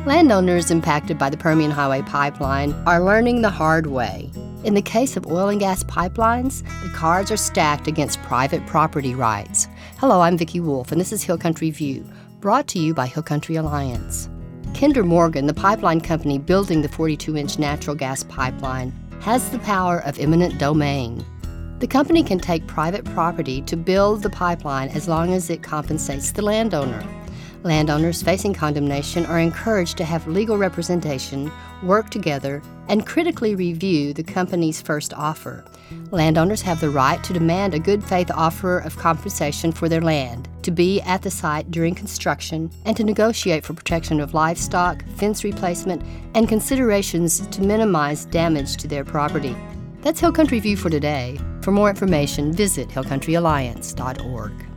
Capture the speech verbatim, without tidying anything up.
Landowners impacted by the Permian Highway Pipeline are learning the hard way. In the case of oil and gas pipelines, the cards are stacked against private property rights. Hello, I'm Vicki Wolf, and this is Hill Country View, brought to you by Hill Country Alliance. Kinder Morgan, the pipeline company building the forty-two inch natural gas pipeline, has the power of eminent domain. The company can take private property to build the pipeline as long as it compensates the landowner. Landowners facing condemnation are encouraged to have legal representation, work together, and critically review the company's first offer. Landowners have the right to demand a good faith offer of compensation for their land, to be at the site during construction, and to negotiate for protection of livestock, fence replacement, and considerations to minimize damage to their property. That's Hill Country View for today. For more information, visit hill country alliance dot org.